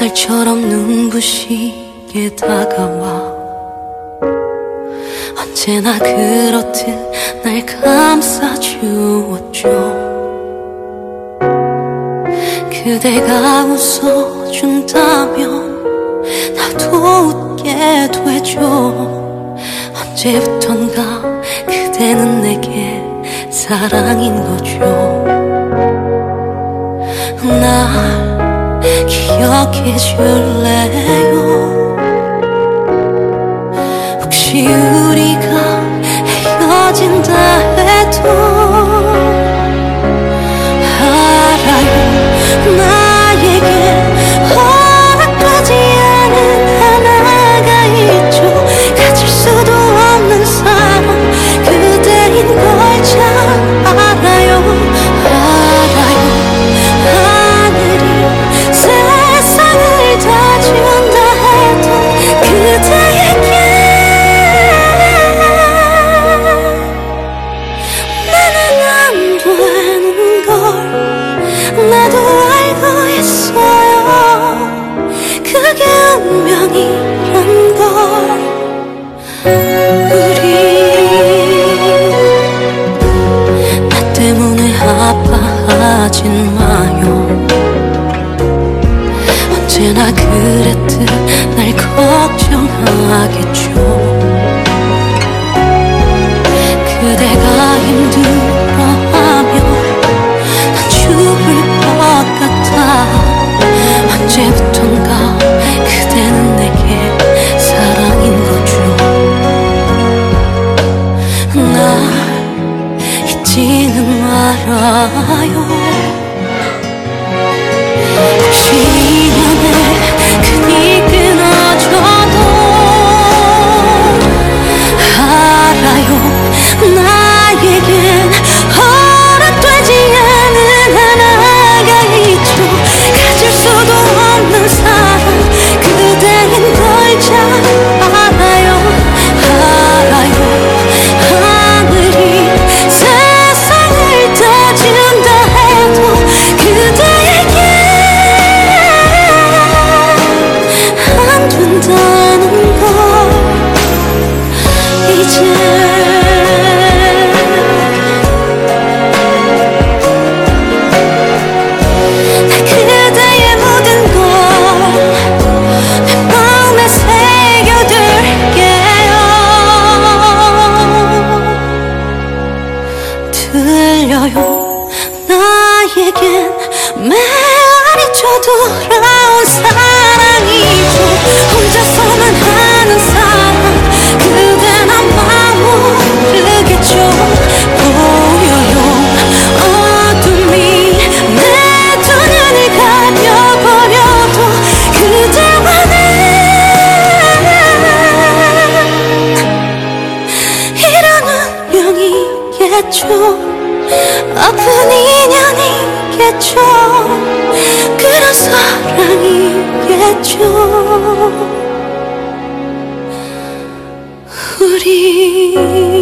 날처럼 눈부시게 다가와 언제나 그렇듯 날 감싸주었죠. 그대가 웃어준다면 나도 웃게 되죠. 언제부턴가 그대는 내게 사랑인 거죠. 날 기억해 줄래요? 혹시 우리가 헤어진다 해도 알아요, 나에게 허락하지 않은 하나가 있죠. 가질 수도 없는 사랑 그대인 걸 잘 알아요. 하늘이 세상을 다 준다 해도 그대에게 나는 안 되는 걸 나도 알고 있어요. 그게 운명이란 걸. 우리 나 때문에 아파하진 마요. 언제나 그랬듯 날 걱정하겠죠. 그대가 힘들어하면 난 죽을 것 같아. 언제부턴가 그대는 내게 사랑인 거죠. 날 잊지는 말아요. 혹시 인연의 끈이 끊어져도 알아요, 나에겐 허락되지 않은 하나가 있죠. 가질 수도 없는 사랑 그대인 걸 잘 알아요. 하늘이 세상을 다 준다 해도 그대에게 안 된다는 걸 이제 그대의 모든 걸 내 마음에 새겨둘게요. 들려요, 나에겐 메아리 쳐돌아온 사랑이죠. 혼자서만 하는 사랑 그댄 아마 모르겠죠. 보여요, 어둠이 내 두 눈을 가려버려도 그대와는 이런 운명이겠죠. 아픈 인연이겠죠. 그런 사랑이겠죠. 우리